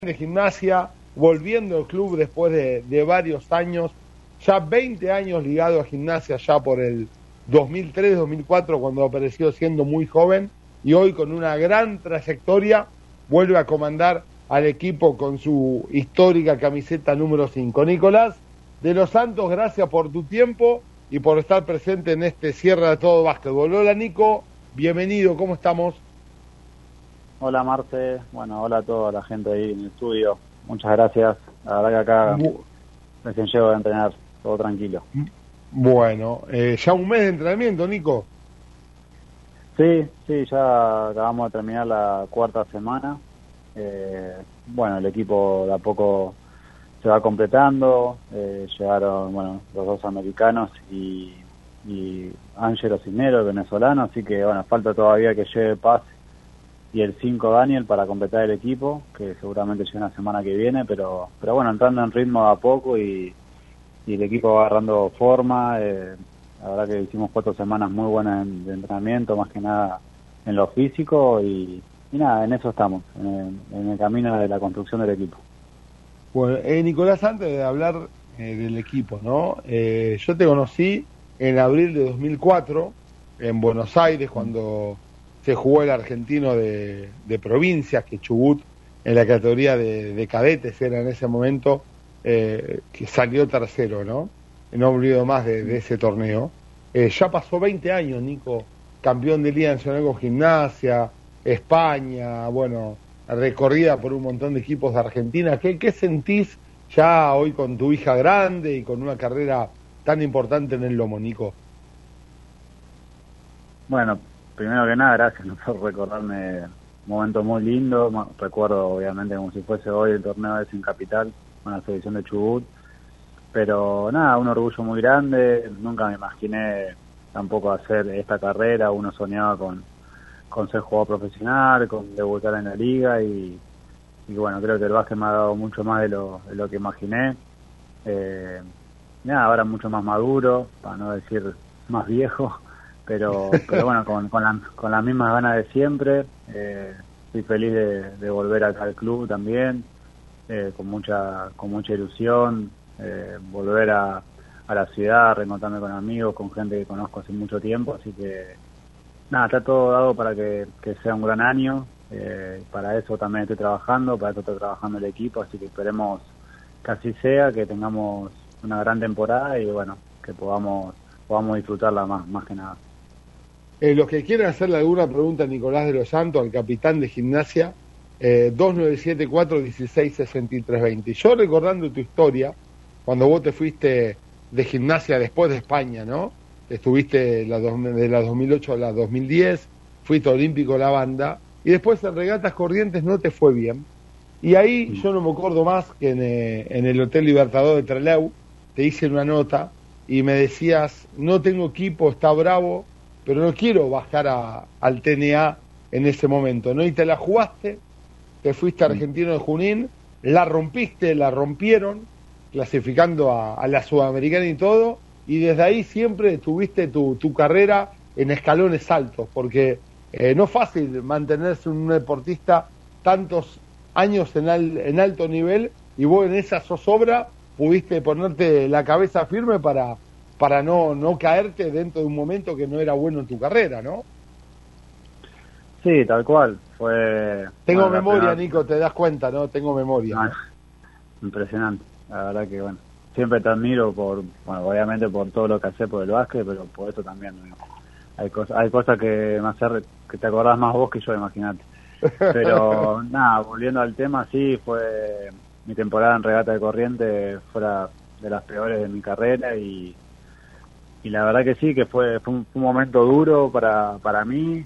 de Gimnasia, volviendo al club después de varios años, ya 20 años ligado a Gimnasia, ya por el 2003-2004, cuando apareció siendo muy joven, y hoy con una gran trayectoria vuelve a comandar al equipo con su histórica camiseta número 5. Nicolás de los Santos, gracias por tu tiempo y por estar presente en este cierre de todo básquetbol. Hola Nico, bienvenido, ¿cómo estamos? Hola Marce, bueno, hola a toda la gente ahí en el estudio, muchas gracias, la verdad que acá recién llego de entrenar, todo tranquilo. Bueno, ya un mes de entrenamiento, Nico. Sí, ya acabamos de terminar la cuarta semana, bueno, el equipo de a poco se va completando, llegaron, bueno, los dos americanos y Ángelo Cisneros, venezolano, así que, bueno, falta todavía que llegue Paz y el 5 Daniel para completar el equipo, que seguramente llega la semana que viene, pero bueno, entrando en ritmo de a poco y el equipo va agarrando forma. La verdad que hicimos 4 semanas muy buenas de entrenamiento, más que nada en lo físico y nada, en eso estamos, en el camino de la construcción del equipo. Bueno, Nicolás, antes de hablar del equipo, ¿no? Yo te conocí en abril de 2004 en Buenos Aires, cuando se jugó el argentino de provincias, que Chubut, en la categoría de cadetes era en ese momento, que salió tercero, ¿no? No olvido más de ese torneo. Ya pasó 20 años, Nico, campeón de Liga Nacional con Gimnasia, España, bueno, recorrida por un montón de equipos de Argentina. ¿Qué sentís ya hoy con tu hija grande y con una carrera tan importante en el lomo, Nico? Bueno, primero que nada, gracias por recordarme un momento muy lindo. Recuerdo, obviamente, como si fuese hoy el torneo de en Capital, con la selección de Chubut. Pero nada, un orgullo muy grande. Nunca me imaginé tampoco hacer esta carrera. Uno soñaba con ser jugador profesional, con debutar en la liga. Y bueno, creo que el básquet me ha dado mucho más de lo que imaginé. Nada, ahora mucho más maduro, para no decir más viejo. Pero bueno, con las mismas ganas de siempre. Estoy feliz de volver acá al club también, con mucha ilusión, volver a la ciudad, reencontrarme con amigos, con gente que conozco hace mucho tiempo, así que nada, está todo dado para que sea un gran año. Para eso también estoy trabajando, para eso está trabajando el equipo, así que esperemos que así sea, que tengamos una gran temporada y bueno, que podamos disfrutarla más que nada. Los que quieran hacerle alguna pregunta a Nicolás de los Santos, al capitán de Gimnasia, 2974-166320. Yo recordando tu historia, cuando vos te fuiste de Gimnasia después de España, ¿no? Estuviste de la 2008 a la 2010, fuiste olímpico la banda, y después en Regatas Corrientes no te fue bien. Y ahí yo no me acuerdo más que en el Hotel Libertador de Trelew te hice una nota y me decías, no tengo equipo, está bravo, pero no quiero bajar al TNA en ese momento, ¿no? Y te la jugaste, te fuiste a Argentino de Junín, la rompiste, la rompieron, clasificando a la Sudamericana y todo, y desde ahí siempre tuviste tu carrera en escalones altos, porque no es fácil mantenerse un deportista tantos años en alto nivel, y vos en esa zozobra pudiste ponerte la cabeza firme para no caerte dentro de un momento que no era bueno en tu carrera, ¿no? Sí, tal cual. Tengo memoria, Nico, te das cuenta, ¿no? Tengo memoria. No, impresionante. La verdad que, bueno, siempre te admiro obviamente por todo lo que haces por el básquet, pero por eso también, ¿no? Hay cosas que me hacen que te acordás más vos que yo, imagínate. Pero, nada, volviendo al tema, sí, fue mi temporada en Regata de Corrientes fuera de las peores de mi carrera y la verdad que sí, que fue un momento duro para mí.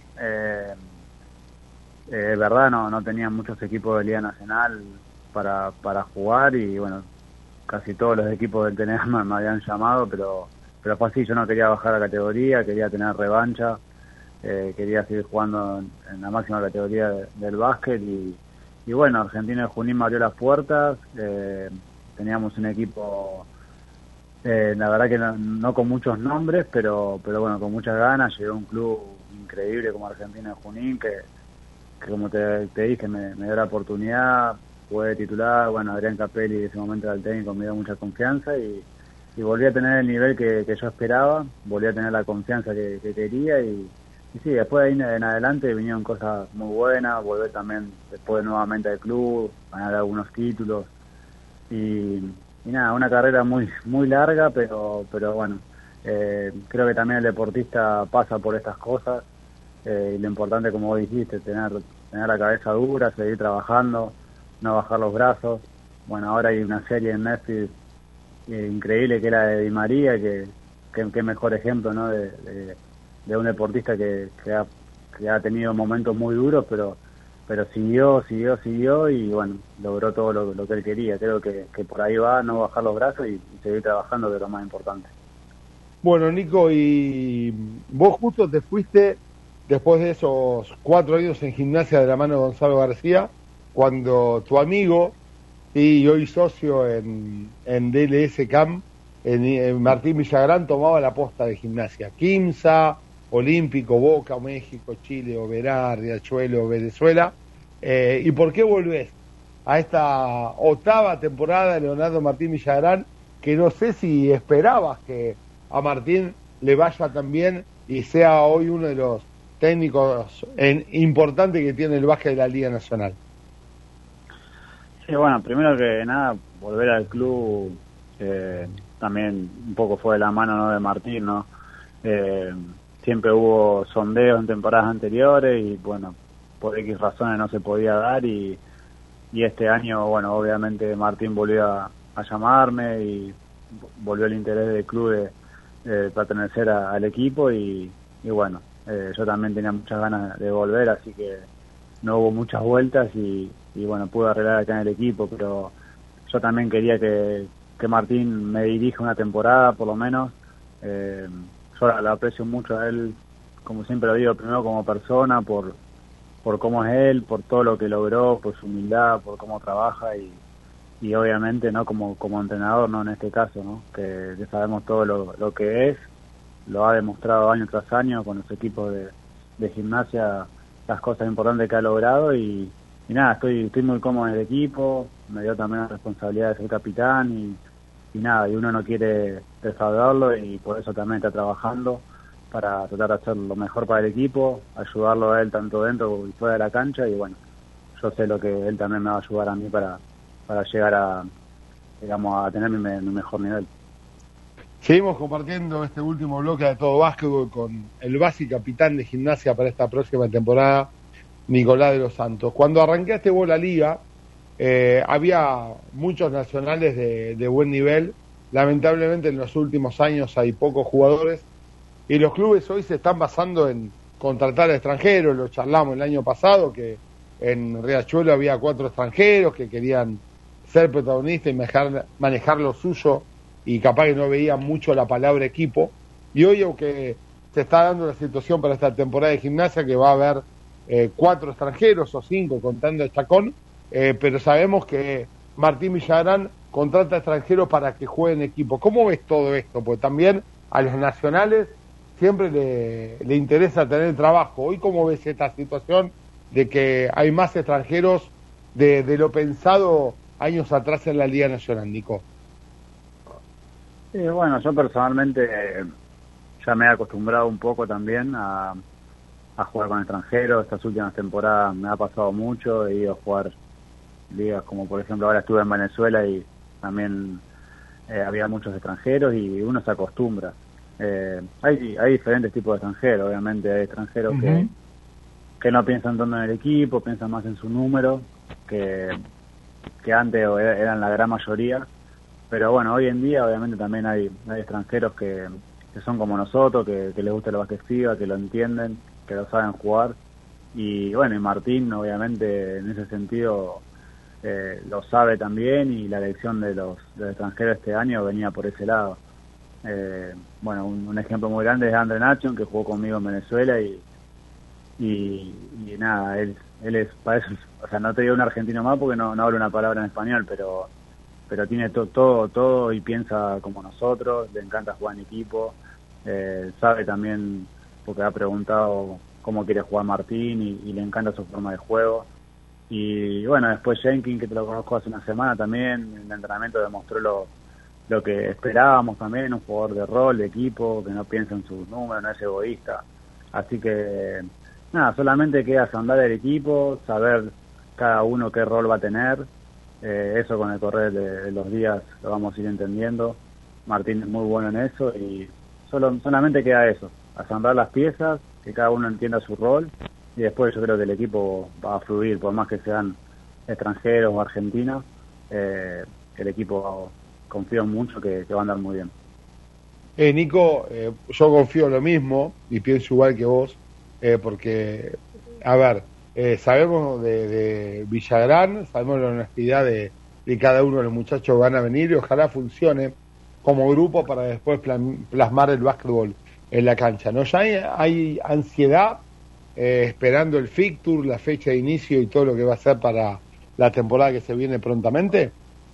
Verdad, no tenía muchos equipos de Liga Nacional para jugar y bueno, casi todos los equipos del TNA me habían llamado, pero fue así, yo no quería bajar la categoría, quería tener revancha, quería seguir jugando en la máxima categoría del básquet y bueno, Argentino de Junín me abrió las puertas, teníamos un equipo... la verdad que no con muchos nombres, pero bueno, con muchas ganas. Llegó un club increíble como Argentino de Junín, que como te dije, me dio la oportunidad. jugué de titular, bueno, Adrián Capelli en ese momento era el técnico, me dio mucha confianza y volví a tener el nivel que yo esperaba, volví a tener la confianza que quería y sí, después de ahí en adelante vinieron cosas muy buenas, volver también después nuevamente al club, ganar algunos títulos y nada, una carrera muy larga, pero bueno, creo que también el deportista pasa por estas cosas y lo importante, como vos dijiste, tener la cabeza dura, seguir trabajando, no bajar los brazos. Bueno, ahora hay una serie en Netflix increíble que era de Di María, que mejor ejemplo, ¿no? de un deportista que ha tenido momentos muy duros, pero siguió y bueno, logró todo lo que él quería. Creo que por ahí va, no bajar los brazos y seguir trabajando, que es lo más importante. Bueno, Nico, y vos justo te fuiste después de esos 4 años en Gimnasia de la mano de Gonzalo García, cuando tu amigo y hoy socio en DLS Camp, en Martín Villagrán, tomaba la posta de Gimnasia. Quimsa, Olímpico, Boca, México, Chile, Oberá, Riachuelo, Venezuela. ¿Y por qué volvés a esta 8ª temporada de Leonardo Martín Villagrán, que no sé si esperabas que a Martín le vaya tan bien y sea hoy uno de los técnicos importantes que tiene el básquet de la Liga Nacional? Sí, bueno, primero que nada, volver al club también un poco fue de la mano, ¿no?, de Martín, ¿no? Siempre hubo sondeos en temporadas anteriores y bueno, por X razones no se podía dar y este año, bueno, obviamente Martín volvió a llamarme y volvió el interés del club de pertenecer al equipo y bueno, yo también tenía muchas ganas de volver, así que no hubo muchas vueltas y bueno, pude arreglar acá en el equipo, pero yo también quería que Martín me dirija una temporada por lo menos. Yo lo aprecio mucho a él, como siempre lo digo, primero como persona, por cómo es él, por todo lo que logró, por su humildad, por cómo trabaja y obviamente no como entrenador, no en este caso, ¿no? Que sabemos todo lo que es, lo ha demostrado año tras año con los equipos de Gimnasia, las cosas importantes que ha logrado y nada, estoy muy cómodo en el equipo, me dio también la responsabilidad de ser capitán y nada, y uno no quiere defraudarlo y por eso también está trabajando para tratar de hacer lo mejor para el equipo, ayudarlo a él tanto dentro y fuera de la cancha y bueno, yo sé lo que él también me va a ayudar a mí para llegar a tener mi mejor nivel. Seguimos compartiendo este último bloque de Todo Básquetbol con el básico capitán de Gimnasia para esta próxima temporada, Nicolás de los Santos. Cuando arrancaste vos la liga, había muchos nacionales de buen nivel. Lamentablemente en los últimos años hay pocos jugadores y los clubes hoy se están basando en contratar a extranjeros. Lo charlamos el año pasado, que en Riachuelo había 4 extranjeros que querían ser protagonistas y manejar lo suyo y capaz que no veían mucho la palabra equipo. Y hoy, aunque se está dando la situación para esta temporada de Gimnasia, que va a haber 4 extranjeros o 5 contando el Chacón, pero sabemos que Martín Villagrán contrata extranjeros para que jueguen equipo. ¿Cómo ves todo esto? Pues también a los nacionales siempre le interesa tener trabajo. Hoy, ¿cómo ves esta situación de que hay más extranjeros de lo pensado años atrás en la Liga Nacional, Nico? Sí, bueno, yo personalmente ya me he acostumbrado un poco también a jugar con extranjeros. Estas últimas temporadas me ha pasado mucho, he ido a jugar ligas como por ejemplo ahora estuve en Venezuela y también había muchos extranjeros y uno se acostumbra. Hay diferentes tipos de extranjeros, obviamente hay extranjeros que no piensan tanto en el equipo, piensan más en su número, que antes eran la gran mayoría, pero bueno, hoy en día obviamente también hay extranjeros que son como nosotros, que les gusta el básquet FIBA, que lo entienden, que lo saben jugar, y bueno, y Martín obviamente en ese sentido lo sabe también, y la elección de los extranjeros este año venía por ese lado. Bueno, un ejemplo muy grande es Andre Nation, que jugó conmigo en Venezuela y nada, él es, para eso, o sea, no te digo un argentino más porque no hablo una palabra en español, pero tiene todo y piensa como nosotros, le encanta jugar en equipo, sabe también, porque ha preguntado cómo quiere jugar Martín y le encanta su forma de juego. Y bueno, después Jenkins, que te lo conozco hace una semana también, en el entrenamiento demostró lo que esperábamos también, un jugador de rol, de equipo, que no piensa en sus números, no es egoísta. Así que, nada, solamente queda andar el equipo, saber cada uno qué rol va a tener. Eso con el correr de los días lo vamos a ir entendiendo. Martín es muy bueno en eso y solamente queda eso, asamblar las piezas, que cada uno entienda su rol y después yo creo que el equipo va a fluir, por más que sean extranjeros o argentinos, el equipo confío mucho que va a andar muy bien. Nico, yo confío en lo mismo y pienso igual que vos, porque, a ver, sabemos de Villagrán, sabemos la honestidad de cada uno de los muchachos que van a venir y ojalá funcione como grupo para después plasmar el básquetbol en la cancha, ¿no? Ya hay ansiedad esperando el fixture, la fecha de inicio y todo lo que va a ser para la temporada que se viene prontamente.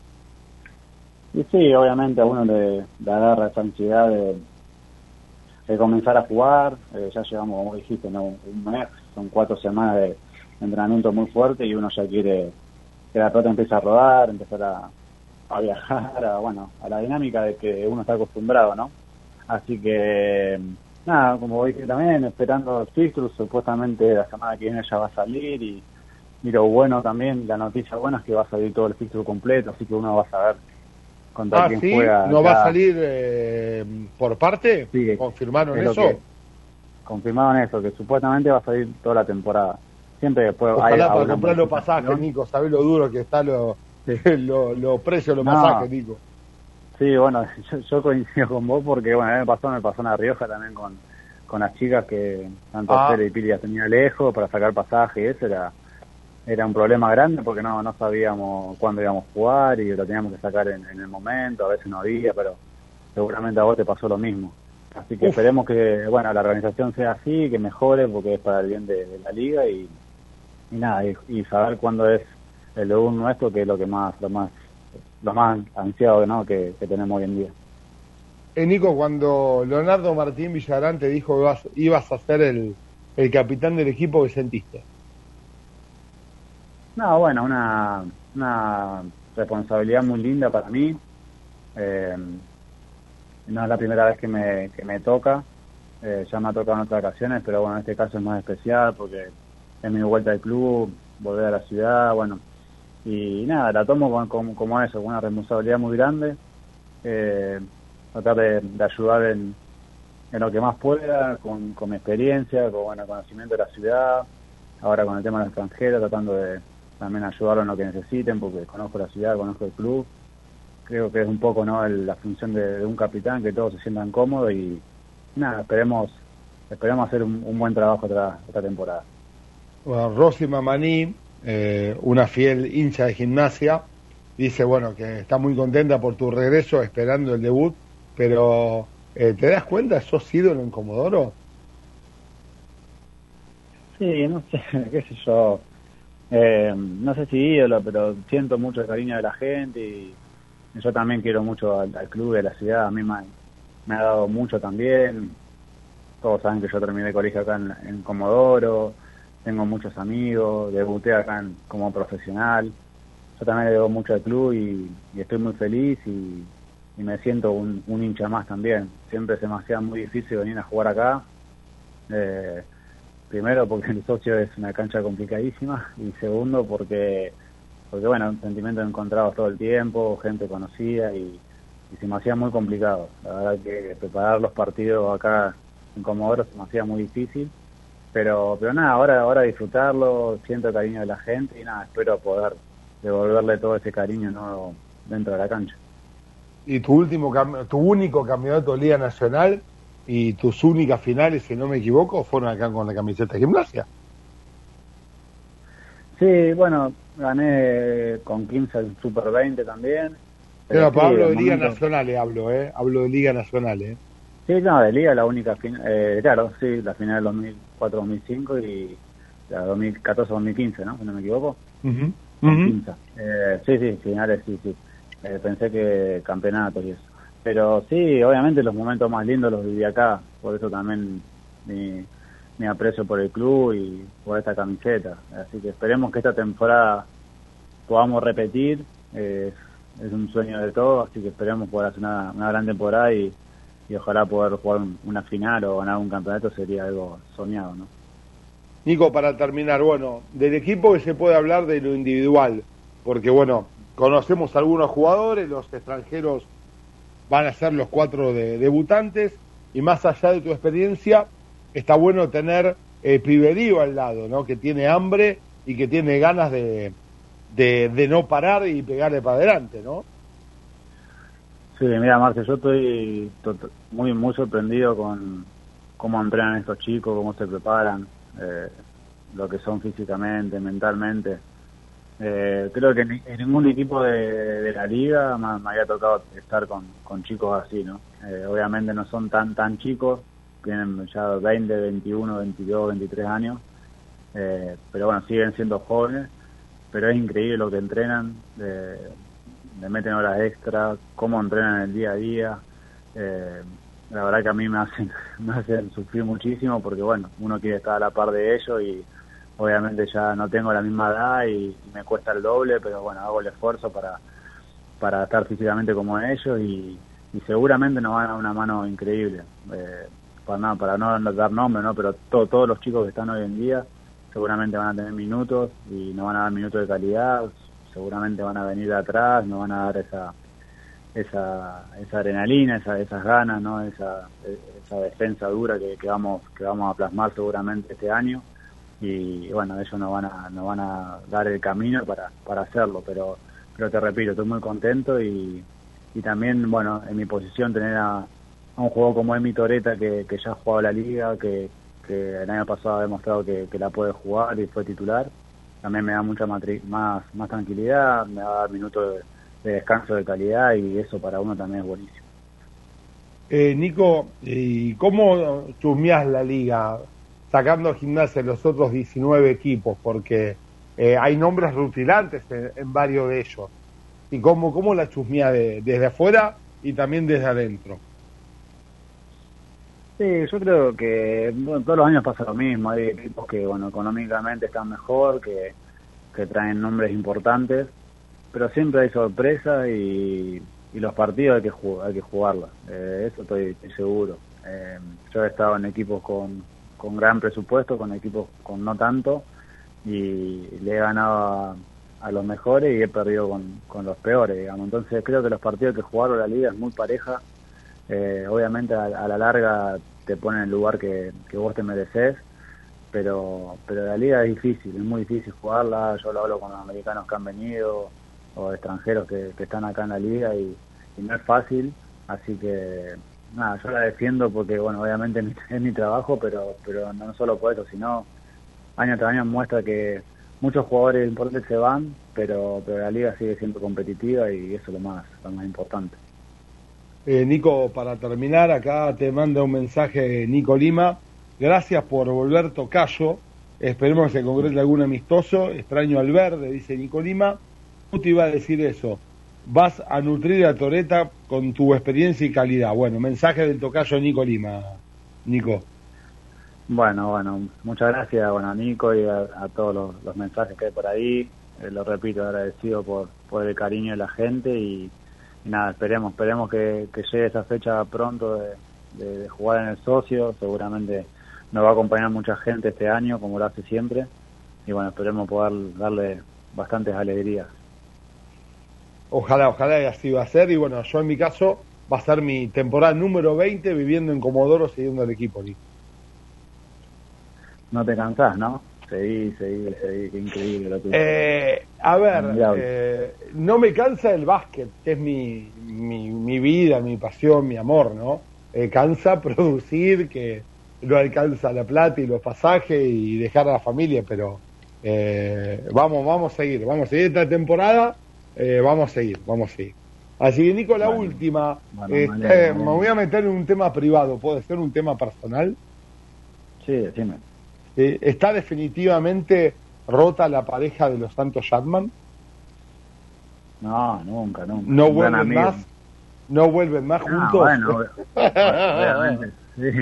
Y sí, obviamente a uno le agarra esa ansiedad de comenzar a jugar. Ya llevamos, como dijiste, ¿no? Un mes, son 4 semanas de entrenamiento muy fuerte y uno ya quiere que la pelota empiece a rodar, empezar a viajar, a la dinámica de que uno está acostumbrado, ¿no? Así que, nada, como dije también, esperando el fixture, supuestamente la semana que viene ya va a salir y lo bueno también, la noticia buena es que va a salir todo el fixture completo, así que uno va a saber contra quién ¿sí? juega. ¿No va a salir por parte? Sí, ¿Confirmaron eso? Confirmaron eso, que supuestamente va a salir toda la temporada. Siempre después ojalá para comprar los pasajes, Nico, ¿sabés lo duro que está los precios de los pasajes, Nico? Sí, bueno, yo coincido con vos porque, bueno, me pasó en La Rioja también con las chicas que tanto Cere y Pili las tenía lejos para sacar pasaje y eso era un problema grande porque no sabíamos cuándo íbamos a jugar y lo teníamos que sacar en el momento, a veces no había, pero seguramente a vos te pasó lo mismo. Así que esperemos que, bueno, la organización sea así, que mejore porque es para el bien de la liga y nada, y saber cuándo es el debut nuestro, que es lo más ansiado, ¿no? que tenemos hoy en día. Nico, cuando Leonardo Martín Villagrán te dijo que ibas a ser el capitán del equipo, ¿qué sentiste? No, bueno, una responsabilidad muy linda para mí. No es la primera vez que me toca. Ya me ha tocado en otras ocasiones, pero bueno, en este caso es más especial porque es mi vuelta al club, volver a la ciudad, bueno. Y nada, la tomo como eso, con una responsabilidad muy grande. Tratar de ayudar en lo que más pueda, con mi experiencia, con conocimiento de la ciudad. Ahora con el tema de los extranjeros, tratando de también ayudarlos en lo que necesiten, porque conozco la ciudad, conozco el club. Creo que es un poco no la función de un capitán, que todos se sientan cómodos y nada, esperemos hacer un buen trabajo esta temporada. Bueno, Rosy Mamaní, una fiel hincha de Gimnasia, dice bueno que está muy contenta por tu regreso, esperando el debut, pero ¿te das cuenta? ¿Sos ídolo en Comodoro? Sí, no sé, qué sé yo. No sé si ídolo, pero siento mucho el cariño de la gente y yo también quiero mucho al club de la ciudad. A mí me ha dado mucho también. Todos saben que yo terminé el colegio acá en Comodoro, tengo muchos amigos, debuté acá como profesional. Yo también le debo mucho al club y estoy muy feliz y me siento un hincha más también. Siempre se me hacía muy difícil venir a jugar acá. Primero porque el socio es una cancha complicadísima y segundo porque bueno, sentimientos encontrados todo el tiempo, gente conocida y se me hacía muy complicado. La verdad que preparar los partidos acá en Comodoro se me hacía muy difícil, pero nada, ahora disfrutarlo, siento el cariño de la gente y nada, espero poder devolverle todo ese cariño nuevo dentro de la cancha. Y tu único campeonato de Liga Nacional y tus únicas finales, si no me equivoco, fueron acá con la camiseta de Gimnasia. Sí, bueno, gané con 15 el Super 20 también. Pero sí, hablo de Liga Nacional, hablo de Liga Nacional, Sí, no, de Liga la única final, claro, sí, la final del 2004-2005 y la 2014-2015, ¿no? Si no me equivoco. Sí, finales, sí. Pensé que campeonatos y eso. Pero sí, obviamente los momentos más lindos los viví acá, por eso también mi mi aprecio por el club y por esta camiseta. Así que esperemos que esta temporada podamos repetir. Es un sueño de todos, así que esperemos poder hacer una gran temporada y ojalá poder jugar una final o ganar un campeonato sería algo soñado, ¿no? Nico, para terminar, bueno, del equipo que se puede hablar de lo individual, porque bueno, conocemos algunos jugadores, los extranjeros van a ser los 4 debutantes, y más allá de tu experiencia, está bueno tener Piberío al lado, ¿no? Que tiene hambre y que tiene ganas de no parar y pegarle para adelante, ¿no? Sí, mira, Marce, yo estoy muy sorprendido con cómo entrenan estos chicos, cómo se preparan, lo que son físicamente, mentalmente. Creo que en ningún equipo de la liga me había tocado estar con chicos así, ¿no? Obviamente no son tan chicos, tienen ya 20, 21, 22, 23 años, pero bueno, siguen siendo jóvenes, pero es increíble lo que entrenan, le meten horas extra, cómo entrenan el día a día. La verdad que a mí me hacen sufrir muchísimo porque bueno, uno quiere estar a la par de ellos y obviamente ya no tengo la misma edad y me cuesta el doble, pero bueno, hago el esfuerzo para estar físicamente como ellos y seguramente nos van a dar una mano increíble. Para no dar nombre, ¿no? Pero todos los chicos que están hoy en día seguramente van a tener minutos y nos van a dar minutos de calidad, seguramente van a venir de atrás, nos van a dar esa adrenalina, esas ganas, ¿no? Esa defensa dura que vamos a plasmar seguramente este año y bueno, ellos nos van a dar el camino para hacerlo, pero te repito, estoy muy contento y también, bueno, en mi posición tener a un jugador como Emi Toreta que ya ha jugado la liga, que el año pasado ha demostrado que la puede jugar y fue titular, también me da mucha más tranquilidad, me va a dar minutos de descanso de calidad y eso para uno también es buenísimo. Nico, ¿y cómo chusmeás la liga sacando a Gimnasia los otros 19 equipos? Porque hay nombres rutilantes en varios de ellos. ¿Y cómo la chusmeás desde afuera y también desde adentro? Sí, yo creo que bueno, todos los años pasa lo mismo. Hay equipos que bueno, económicamente están mejor, que traen nombres importantes, pero siempre hay sorpresas y los partidos hay que jugarlos. Eso estoy seguro. Yo he estado en equipos con gran presupuesto, con equipos con no tanto, y le he ganado a los mejores y he perdido con los peores, digamos. Entonces creo que los partidos que jugaron la liga es muy pareja. Obviamente a la larga te ponen en el lugar que vos te mereces, pero la liga es difícil, es muy difícil jugarla. Yo lo hablo con los americanos que han venido o extranjeros que están acá en la liga y no es fácil, así que nada, yo la defiendo porque bueno, obviamente es mi trabajo, pero no solo por eso, sino año tras año muestra que muchos jugadores importantes se van, pero la liga sigue siendo competitiva y eso es lo más importante. Nico, para terminar, acá te manda un mensaje Nico Lima. Gracias por volver, tocayo. Esperemos que se concrete algún amistoso. Extraño al verde, dice Nico Lima. ¿Cómo te iba a decir eso? Vas a nutrir a Toreta con tu experiencia y calidad. Bueno, mensaje del tocayo Nico Lima, Nico. Bueno, muchas gracias a Nico y a todos los mensajes que hay por ahí. Lo repito, agradecido por el cariño de la gente y nada, esperemos que llegue esa fecha pronto de jugar en el socio. Seguramente nos va a acompañar mucha gente este año, como lo hace siempre, y bueno, esperemos poder darle bastantes alegrías. Ojalá y así va a ser, y bueno, yo en mi caso va a ser mi temporada número 20 viviendo en Comodoro, siguiendo al equipo. No te cansás, ¿no? Seguí, qué increíble lo tuyo. A ver, no me cansa el básquet, que es mi vida, mi pasión, mi amor, ¿no? Cansa producir, que no alcanza la plata y los pasajes y dejar a la familia, pero vamos a seguir esta temporada, vamos a seguir. Así que Nico, la última, me voy a meter en un tema privado, ¿puede ser un tema personal? Sí, decime. ¿Está definitivamente rota la pareja de los Santos Chapman? No, nunca. ¿No vuelven más juntos? Bueno, obviamente, sí.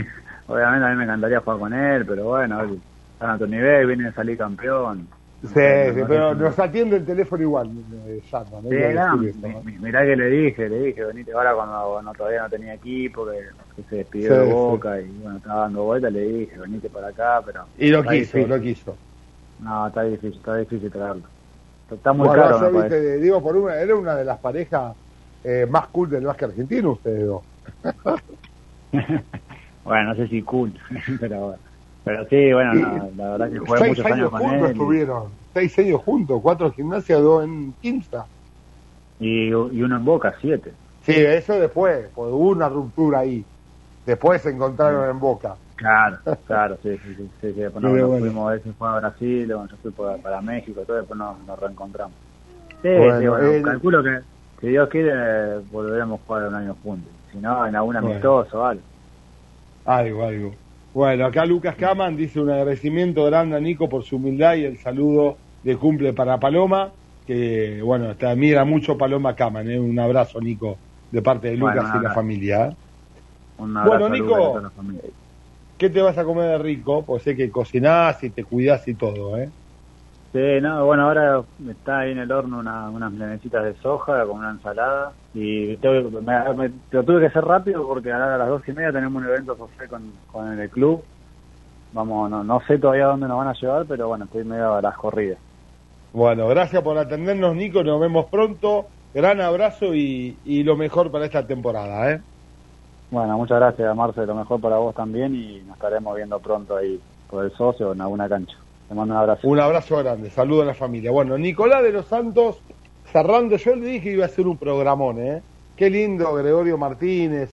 obviamente a mí me encantaría jugar con él, pero bueno, él está a tu nivel, viene a salir campeón. Sí, sí, pero nos atiende el teléfono igual, Sandra, no Sí, hay que no, decir eso, ¿no? mirá que le dije, venite ahora cuando todavía no tenía equipo, que se despidió Sí, de sí. Boca y bueno, estaba dando vueltas, le dije, venite para acá, pero... Y lo está quiso, difícil. lo quiso. No, está difícil traerlo. Está muy Bueno, caro, yo me viste, digo, era una de las parejas más cool del básquet argentino, ustedes dos. parece. Bueno, no sé si cool, pero sí, bueno, no, la verdad que jugué 6 muchos años años con juntos él. estuvieron, 6 años juntos, 4 en gimnasia, 2 en Quinta. Y uno en Boca, 7. Sí, eso después, porque hubo una ruptura ahí. Después se encontraron en Boca. Claro, sí. Después nos bueno. fuimos, él se fue a Brasil, bueno, yo fui para México, todo, después nos reencontramos. Sí, Bueno, calculo que si Dios quiere volveremos a jugar un año juntos. Si no, en algún amistoso, vale. Algo. Bueno, acá Lucas Caman dice un agradecimiento grande a Nico por su humildad y el saludo de cumple para Paloma, que bueno, te admira mucho Paloma Caman, un abrazo, Nico, de parte de Lucas y la familia. Un abrazo, bueno, Nico, a Lucas y a toda la familia. ¿Qué te vas a comer de rico? Porque sé que cocinás y te cuidás y todo, Sí, no, bueno, ahora está ahí en el horno unas milanesitas de soja con una ensalada y lo tuve que hacer rápido porque ahora a las 2:30 tenemos un evento social con el club. Vamos, no sé todavía dónde nos van a llevar, pero bueno, estoy medio a las corridas. Bueno, gracias por atendernos, Nico, nos vemos pronto, gran abrazo y lo mejor para esta temporada, Bueno, muchas gracias, Marce, lo mejor para vos también y nos estaremos viendo pronto ahí por el socio o en alguna cancha. Te mando un abrazo. Un abrazo grande, saludo a la familia. Bueno, Nicolás de los Santos, cerrando, yo le dije que iba a ser un programón, Qué lindo, Gregorio Martínez,